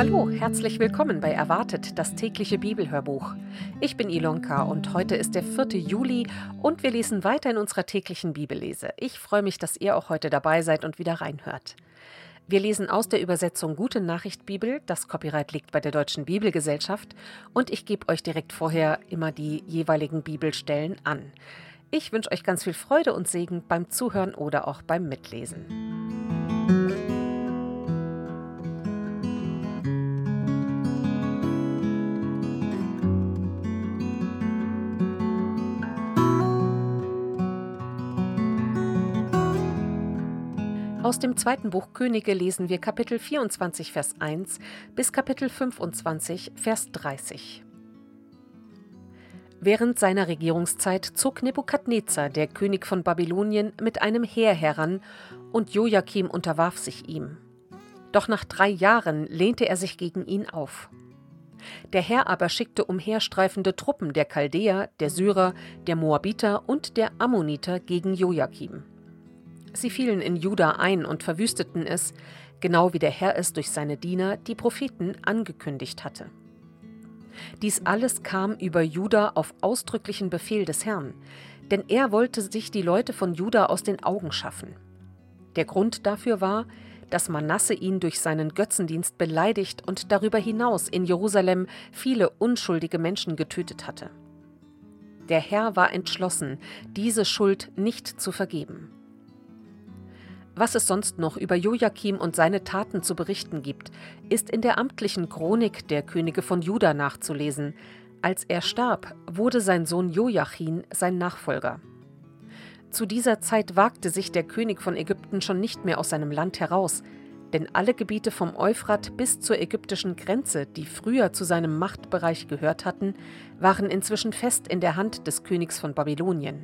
Hallo, herzlich willkommen bei Erwartet, das tägliche Bibelhörbuch. Ich bin Ilonka und heute ist der 4. Juli und wir lesen weiter in unserer täglichen Bibellese. Ich freue mich, dass ihr auch heute dabei seid und wieder reinhört. Wir lesen aus der Übersetzung Gute Nachricht Bibel, das Copyright liegt bei der Deutschen Bibelgesellschaft und ich gebe euch direkt vorher immer die jeweiligen Bibelstellen an. Ich wünsche euch ganz viel Freude und Segen beim Zuhören oder auch beim Mitlesen. Aus dem zweiten Buch Könige lesen wir Kapitel 24, Vers 1 bis Kapitel 25, Vers 30. Während seiner Regierungszeit zog Nebukadnezar, der König von Babylonien, mit einem Heer heran und Jojakim unterwarf sich ihm. Doch nach 3 Jahren lehnte er sich gegen ihn auf. Der Herr aber schickte umherstreifende Truppen der Chaldäer, der Syrer, der Moabiter und der Ammoniter gegen Jojakim. Sie fielen in Juda ein und verwüsteten es, genau wie der Herr es durch seine Diener, die Propheten, angekündigt hatte. Dies alles kam über Juda auf ausdrücklichen Befehl des Herrn, denn er wollte sich die Leute von Juda aus den Augen schaffen. Der Grund dafür war, dass Manasse ihn durch seinen Götzendienst beleidigt und darüber hinaus in Jerusalem viele unschuldige Menschen getötet hatte. Der Herr war entschlossen, diese Schuld nicht zu vergeben. Was es sonst noch über Jojakim und seine Taten zu berichten gibt, ist in der amtlichen Chronik der Könige von Juda nachzulesen. Als er starb, wurde sein Sohn Jojachin sein Nachfolger. Zu dieser Zeit wagte sich der König von Ägypten schon nicht mehr aus seinem Land heraus, denn alle Gebiete vom Euphrat bis zur ägyptischen Grenze, die früher zu seinem Machtbereich gehört hatten, waren inzwischen fest in der Hand des Königs von Babylonien.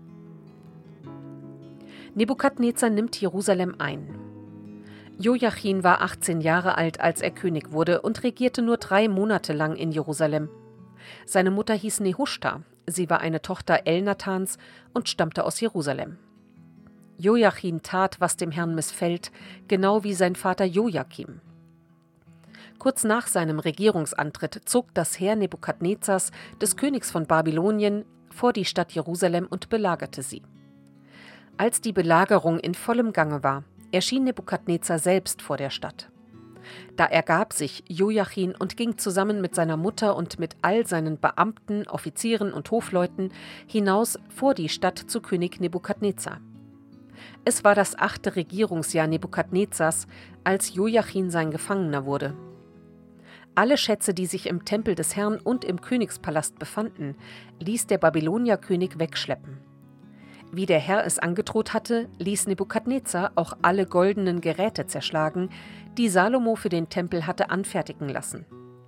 Nebukadnezar nimmt Jerusalem ein. Jojachin war 18 Jahre alt, als er König wurde und regierte nur 3 Monate lang in Jerusalem. Seine Mutter hieß Nehushta, sie war eine Tochter Elnathans und stammte aus Jerusalem. Jojachin tat, was dem Herrn missfällt, genau wie sein Vater Jojakim. Kurz nach seinem Regierungsantritt zog das Heer Nebukadnezars, des Königs von Babylonien, vor die Stadt Jerusalem und belagerte sie. Als die Belagerung in vollem Gange war, erschien Nebukadnezar selbst vor der Stadt. Da ergab sich Jojachin und ging zusammen mit seiner Mutter und mit all seinen Beamten, Offizieren und Hofleuten hinaus vor die Stadt zu König Nebukadnezar. Es war das 8. Regierungsjahr Nebukadnezars, als Jojachin sein Gefangener wurde. Alle Schätze, die sich im Tempel des Herrn und im Königspalast befanden, ließ der Babylonierkönig wegschleppen. Wie der Herr es angedroht hatte, ließ Nebukadnezar auch alle goldenen Geräte zerschlagen, die Salomo für den Tempel hatte anfertigen lassen.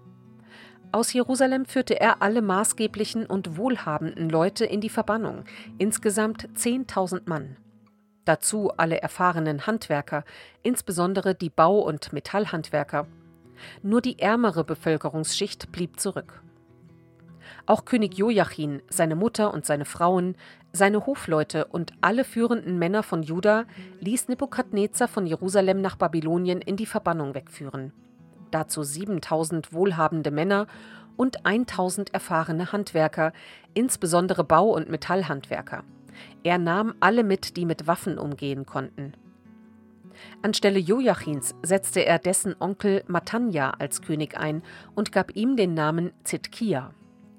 Aus Jerusalem führte er alle maßgeblichen und wohlhabenden Leute in die Verbannung, insgesamt 10.000 Mann. Dazu alle erfahrenen Handwerker, insbesondere die Bau- und Metallhandwerker. Nur die ärmere Bevölkerungsschicht blieb zurück. Auch König Jojachin, seine Mutter und seine Frauen, seine Hofleute und alle führenden Männer von Juda ließ Nebukadnezar von Jerusalem nach Babylonien in die Verbannung wegführen. Dazu 7.000 wohlhabende Männer und 1.000 erfahrene Handwerker, insbesondere Bau- und Metallhandwerker. Er nahm alle mit, die mit Waffen umgehen konnten. Anstelle Jojachins setzte er dessen Onkel Mattanja als König ein und gab ihm den Namen Zidkia.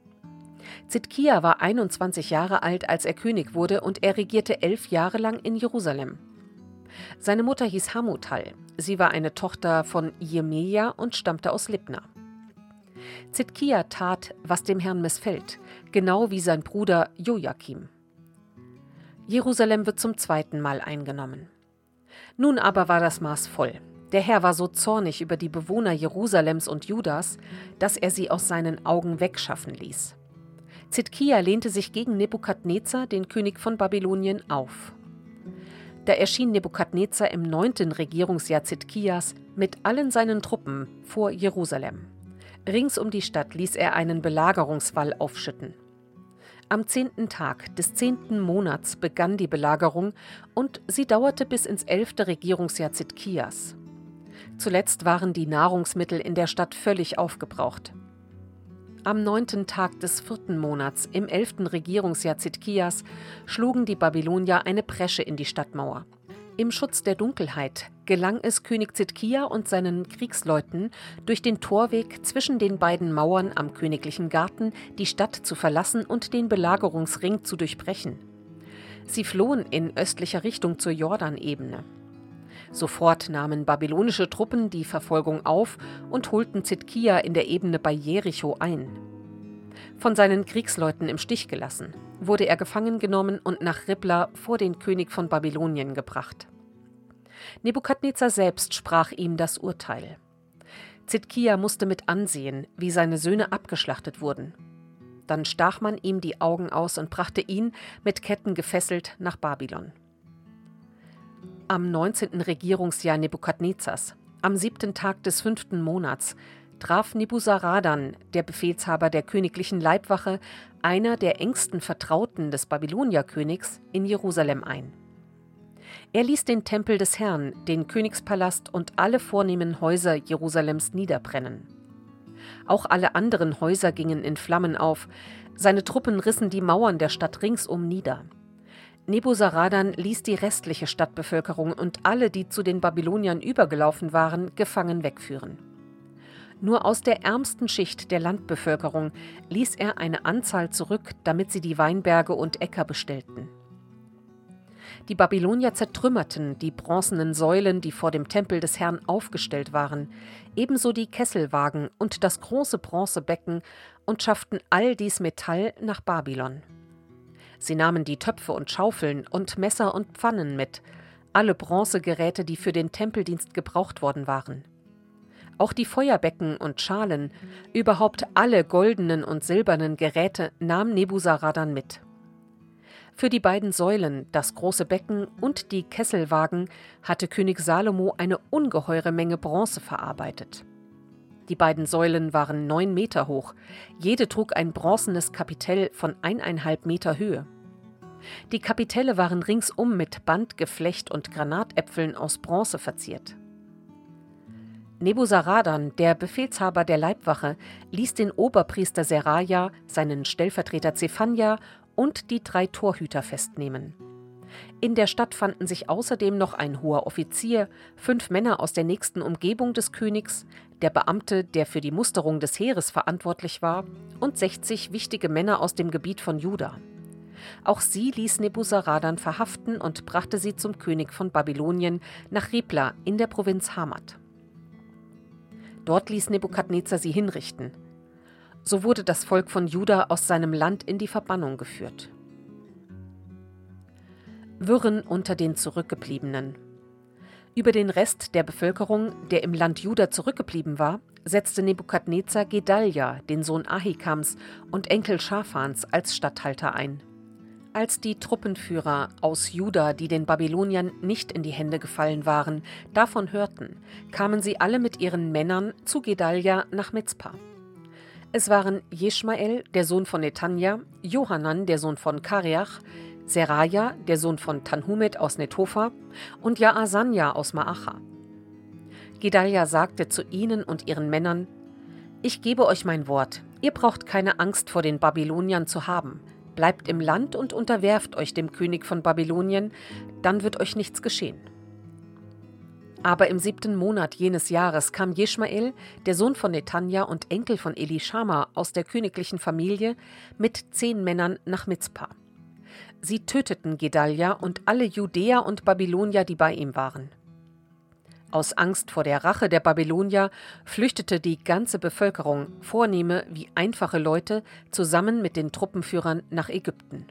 Zidkia war 21 Jahre alt, als er König wurde, und er regierte 11 Jahre lang in Jerusalem. Seine Mutter hieß Hamutal. Sie war eine Tochter von Jeremia und stammte aus Libna. Zidkia tat, was dem Herrn missfällt, genau wie sein Bruder Jojakim. Jerusalem wird zum 2. Mal eingenommen. Nun aber war das Maß voll. Der Herr war so zornig über die Bewohner Jerusalems und Judas, dass er sie aus seinen Augen wegschaffen ließ. Zidkia lehnte sich gegen Nebukadnezar, den König von Babylonien, auf. Da erschien Nebukadnezar im 9. Regierungsjahr Zidkias mit allen seinen Truppen vor Jerusalem. Rings um die Stadt ließ er einen Belagerungswall aufschütten. Am 10. Tag des 10. Monats begann die Belagerung und sie dauerte bis ins 11. Regierungsjahr Zidkias. Zuletzt waren die Nahrungsmittel in der Stadt völlig aufgebraucht. Am 9. Tag des 4. Monats im 11. Regierungsjahr Zidkias schlugen die Babylonier eine Bresche in die Stadtmauer. Im Schutz der Dunkelheit gelang es König Zidkia und seinen Kriegsleuten, durch den Torweg zwischen den beiden Mauern am königlichen Garten die Stadt zu verlassen und den Belagerungsring zu durchbrechen. Sie flohen in östlicher Richtung zur Jordanebene. Sofort nahmen babylonische Truppen die Verfolgung auf und holten Zidkia in der Ebene bei Jericho ein. Von seinen Kriegsleuten im Stich gelassen, wurde er gefangen genommen und nach Ribla vor den König von Babylonien gebracht. Nebukadnezar selbst sprach ihm das Urteil. Zidkia musste mit ansehen, wie seine Söhne abgeschlachtet wurden. Dann stach man ihm die Augen aus und brachte ihn, mit Ketten gefesselt, nach Babylon. Am 19. Regierungsjahr Nebukadnezars, am 7. Tag des 5. Monats, traf Nebuzaradan, der Befehlshaber der königlichen Leibwache, einer der engsten Vertrauten des Babylonierkönigs, in Jerusalem ein. Er ließ den Tempel des Herrn, den Königspalast und alle vornehmen Häuser Jerusalems niederbrennen. Auch alle anderen Häuser gingen in Flammen auf, seine Truppen rissen die Mauern der Stadt ringsum nieder. Nebuzaradan ließ die restliche Stadtbevölkerung und alle, die zu den Babyloniern übergelaufen waren, gefangen wegführen. Nur aus der ärmsten Schicht der Landbevölkerung ließ er eine Anzahl zurück, damit sie die Weinberge und Äcker bestellten. Die Babylonier zertrümmerten die bronzenen Säulen, die vor dem Tempel des Herrn aufgestellt waren, ebenso die Kesselwagen und das große Bronzebecken und schafften all dies Metall nach Babylon. Sie nahmen die Töpfe und Schaufeln und Messer und Pfannen mit, alle Bronzegeräte, die für den Tempeldienst gebraucht worden waren. Auch die Feuerbecken und Schalen, überhaupt alle goldenen und silbernen Geräte nahm Nebuzaradan mit. Für die beiden Säulen, das große Becken und die Kesselwagen hatte König Salomo eine ungeheure Menge Bronze verarbeitet. Die beiden Säulen waren 9 Meter hoch, jede trug ein bronzenes Kapitell von 1,5 Meter Höhe. Die Kapitelle waren ringsum mit Bandgeflecht und Granatäpfeln aus Bronze verziert. Nebuzaradan, der Befehlshaber der Leibwache, ließ den Oberpriester Seraja, seinen Stellvertreter Zephania und die 3 Torhüter festnehmen. In der Stadt fanden sich außerdem noch ein hoher Offizier, 5 Männer aus der nächsten Umgebung des Königs, der Beamte, der für die Musterung des Heeres verantwortlich war, und 60 wichtige Männer aus dem Gebiet von Juda. Auch sie ließ Nebuzaradan verhaften und brachte sie zum König von Babylonien nach Ribla in der Provinz Hamat. Dort ließ Nebukadnezar sie hinrichten. So wurde das Volk von Juda aus seinem Land in die Verbannung geführt. Wirren unter den Zurückgebliebenen. Über den Rest der Bevölkerung, der im Land Juda zurückgeblieben war, setzte Nebukadnezar Gedalja, den Sohn Ahikams und Enkel Schafans, als Statthalter ein. Als die Truppenführer aus Juda, die den Babyloniern nicht in die Hände gefallen waren, davon hörten, kamen sie alle mit ihren Männern zu Gedalja nach Mizpa. Es waren Jeschmael, der Sohn von Netanja, Johanan, der Sohn von Kareach, Seraja, der Sohn von Tanhumet aus Netofa und Jaasanja aus Maacha. Gedalja sagte zu ihnen und ihren Männern: Ich gebe euch mein Wort, ihr braucht keine Angst vor den Babyloniern zu haben. Bleibt im Land und unterwerft euch dem König von Babylonien, dann wird euch nichts geschehen. Aber im 7. Monat jenes Jahres kam Jeschmael, der Sohn von Netanja und Enkel von Elischama aus der königlichen Familie, mit 10 Männern nach Mizpa. Sie töteten Gedalja und alle Judäer und Babylonier, die bei ihm waren. Aus Angst vor der Rache der Babylonier flüchtete die ganze Bevölkerung, vornehme wie einfache Leute, zusammen mit den Truppenführern nach Ägypten.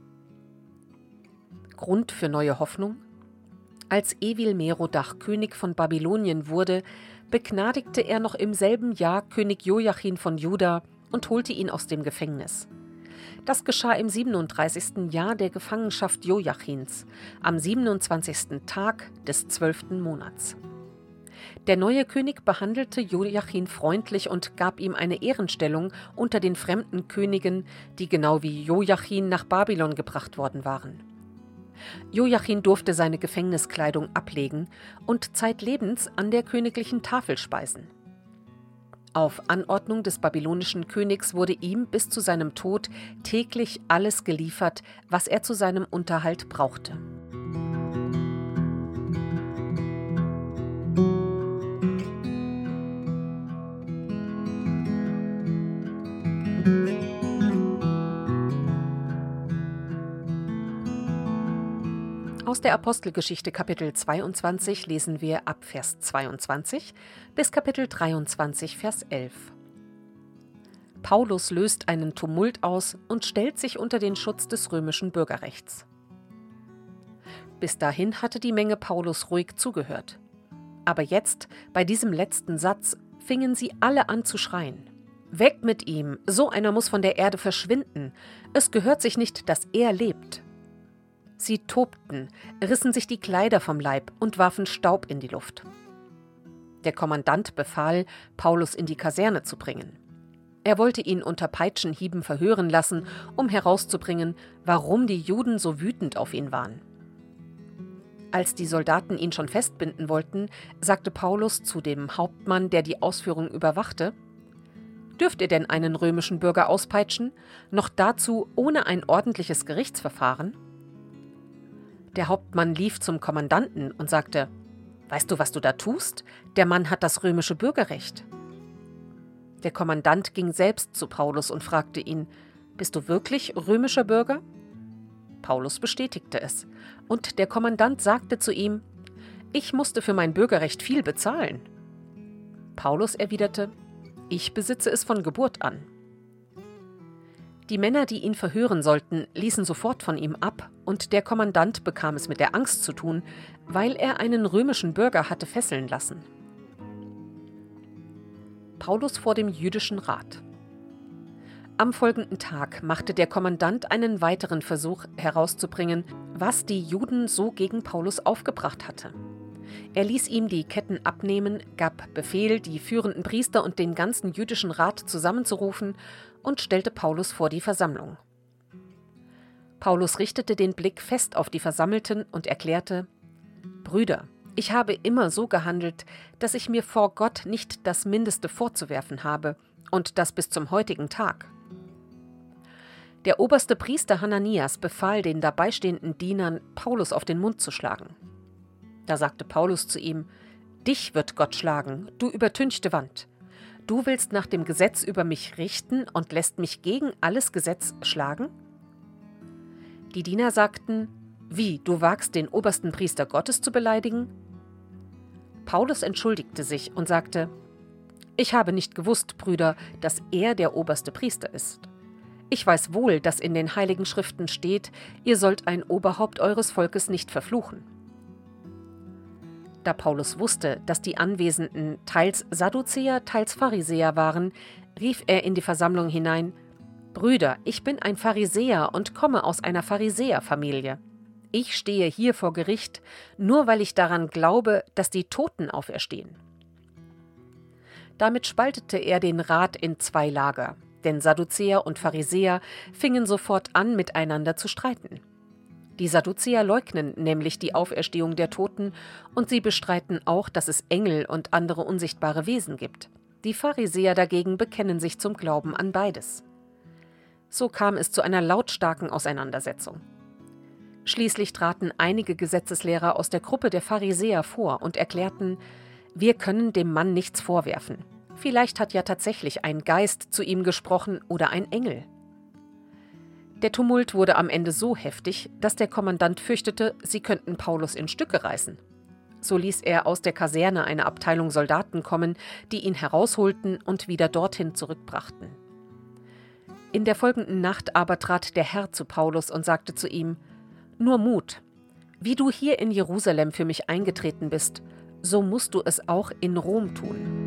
Grund für neue Hoffnung? Als Evil-Merodach König von Babylonien wurde, begnadigte er noch im selben Jahr König Jojachin von Juda und holte ihn aus dem Gefängnis. Das geschah im 37. Jahr der Gefangenschaft Jojachins, am 27. Tag des 12. Monats. Der neue König behandelte Jojachin freundlich und gab ihm eine Ehrenstellung unter den fremden Königen, die genau wie Jojachin nach Babylon gebracht worden waren. Jojachin durfte seine Gefängniskleidung ablegen und zeitlebens an der königlichen Tafel speisen. Auf Anordnung des babylonischen Königs wurde ihm bis zu seinem Tod täglich alles geliefert, was er zu seinem Unterhalt brauchte. Aus der Apostelgeschichte Kapitel 22 lesen wir ab Vers 22 bis Kapitel 23, Vers 11. Paulus löst einen Tumult aus und stellt sich unter den Schutz des römischen Bürgerrechts. Bis dahin hatte die Menge Paulus ruhig zugehört. Aber jetzt, bei diesem letzten Satz, fingen sie alle an zu schreien. Weg mit ihm, so einer muss von der Erde verschwinden. Es gehört sich nicht, dass er lebt. Sie tobten, rissen sich die Kleider vom Leib und warfen Staub in die Luft. Der Kommandant befahl, Paulus in die Kaserne zu bringen. Er wollte ihn unter Peitschenhieben verhören lassen, um herauszubringen, warum die Juden so wütend auf ihn waren. Als die Soldaten ihn schon festbinden wollten, sagte Paulus zu dem Hauptmann, der die Ausführung überwachte: »Dürft ihr denn einen römischen Bürger auspeitschen, noch dazu ohne ein ordentliches Gerichtsverfahren?« Der Hauptmann lief zum Kommandanten und sagte: »Weißt du, was du da tust? Der Mann hat das römische Bürgerrecht.« Der Kommandant ging selbst zu Paulus und fragte ihn: »Bist du wirklich römischer Bürger?« Paulus bestätigte es, und der Kommandant sagte zu ihm: »Ich musste für mein Bürgerrecht viel bezahlen.« Paulus erwiderte: »Ich besitze es von Geburt an.« Die Männer, die ihn verhören sollten, ließen sofort von ihm ab, und der Kommandant bekam es mit der Angst zu tun, weil er einen römischen Bürger hatte fesseln lassen. Paulus vor dem jüdischen Rat. Am folgenden Tag machte der Kommandant einen weiteren Versuch herauszubringen, was die Juden so gegen Paulus aufgebracht hatte. Er ließ ihm die Ketten abnehmen, gab Befehl, die führenden Priester und den ganzen jüdischen Rat zusammenzurufen und stellte Paulus vor die Versammlung. Paulus richtete den Blick fest auf die Versammelten und erklärte: »Brüder, ich habe immer so gehandelt, dass ich mir vor Gott nicht das Mindeste vorzuwerfen habe, und das bis zum heutigen Tag.« Der oberste Priester Hananias befahl den dabeistehenden Dienern, Paulus auf den Mund zu schlagen. Da sagte Paulus zu ihm: »Dich wird Gott schlagen, du übertünchte Wand. Du willst nach dem Gesetz über mich richten und lässt mich gegen alles Gesetz schlagen?« Die Diener sagten: »Wie, du wagst, den obersten Priester Gottes zu beleidigen?« Paulus entschuldigte sich und sagte: »Ich habe nicht gewusst, Brüder, dass er der oberste Priester ist. Ich weiß wohl, dass in den Heiligen Schriften steht, ihr sollt ein Oberhaupt eures Volkes nicht verfluchen.« Da Paulus wusste, dass die Anwesenden teils Sadduzäer, teils Pharisäer waren, rief er in die Versammlung hinein: »Brüder, ich bin ein Pharisäer und komme aus einer Pharisäerfamilie. Ich stehe hier vor Gericht, nur weil ich daran glaube, dass die Toten auferstehen.« Damit spaltete er den Rat in zwei Lager, denn Sadduzäer und Pharisäer fingen sofort an, miteinander zu streiten. Die Sadduzäer leugnen nämlich die Auferstehung der Toten und sie bestreiten auch, dass es Engel und andere unsichtbare Wesen gibt. Die Pharisäer dagegen bekennen sich zum Glauben an beides. So kam es zu einer lautstarken Auseinandersetzung. Schließlich traten einige Gesetzeslehrer aus der Gruppe der Pharisäer vor und erklärten: »Wir können dem Mann nichts vorwerfen. Vielleicht hat ja tatsächlich ein Geist zu ihm gesprochen oder ein Engel.« Der Tumult wurde am Ende so heftig, dass der Kommandant fürchtete, sie könnten Paulus in Stücke reißen. So ließ er aus der Kaserne eine Abteilung Soldaten kommen, die ihn herausholten und wieder dorthin zurückbrachten. In der folgenden Nacht aber trat der Herr zu Paulus und sagte zu ihm: »Nur Mut! Wie du hier in Jerusalem für mich eingetreten bist, so musst du es auch in Rom tun.«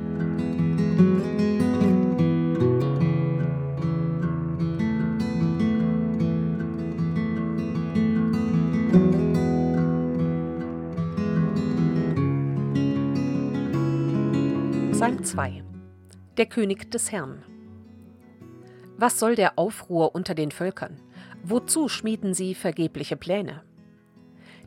Psalm 2. Der König des Herrn. Was soll der Aufruhr unter den Völkern? Wozu schmieden sie vergebliche Pläne?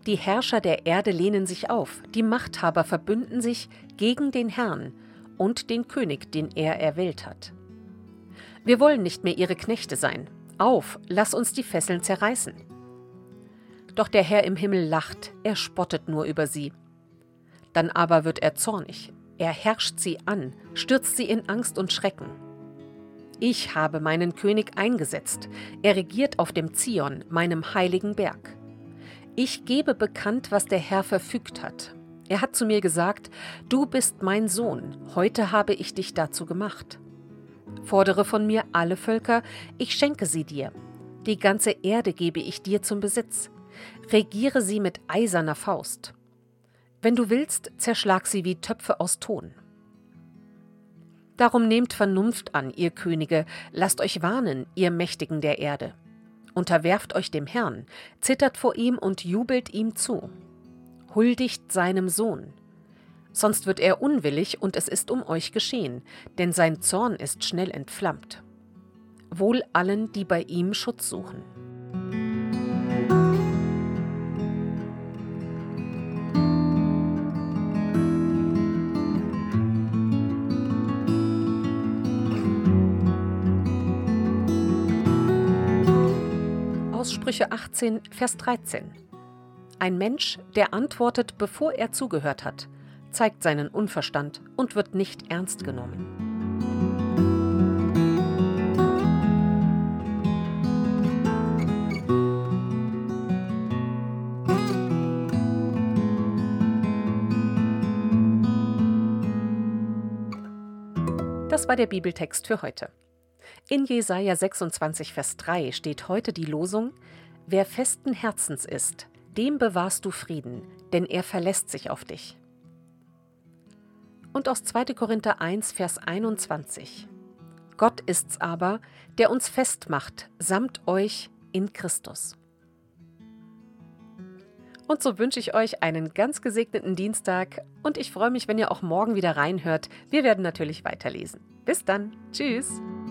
Die Herrscher der Erde lehnen sich auf, die Machthaber verbünden sich gegen den Herrn und den König, den er erwählt hat. Wir wollen nicht mehr ihre Knechte sein. Auf, lass uns die Fesseln zerreißen. Doch der Herr im Himmel lacht, er spottet nur über sie. Dann aber wird er zornig, er herrscht sie an, stürzt sie in Angst und Schrecken. Ich habe meinen König eingesetzt, er regiert auf dem Zion, meinem heiligen Berg. Ich gebe bekannt, was der Herr verfügt hat. Er hat zu mir gesagt, du bist mein Sohn, heute habe ich dich dazu gemacht. Fordere von mir alle Völker, ich schenke sie dir. Die ganze Erde gebe ich dir zum Besitz. Regiere sie mit eiserner Faust. Wenn du willst, zerschlag sie wie Töpfe aus Ton. Darum nehmt Vernunft an, ihr Könige, lasst euch warnen, ihr Mächtigen der Erde. Unterwerft euch dem Herrn, zittert vor ihm und jubelt ihm zu. Huldigt seinem Sohn. Sonst wird er unwillig und es ist um euch geschehen, denn sein Zorn ist schnell entflammt. Wohl allen, die bei ihm Schutz suchen. Aus Sprüche 18, Vers 13. Ein Mensch, der antwortet, bevor er zugehört hat, zeigt seinen Unverstand und wird nicht ernst genommen. Das war der Bibeltext für heute. In Jesaja 26, Vers 3 steht heute die Losung: Wer festen Herzens ist, dem bewahrst du Frieden, denn er verlässt sich auf dich. Und aus 2. Korinther 1, Vers 21. Gott ist's aber, der uns festmacht, samt euch in Christus. Und so wünsche ich euch einen ganz gesegneten Dienstag und ich freue mich, wenn ihr auch morgen wieder reinhört. Wir werden natürlich weiterlesen. Bis dann. Tschüss.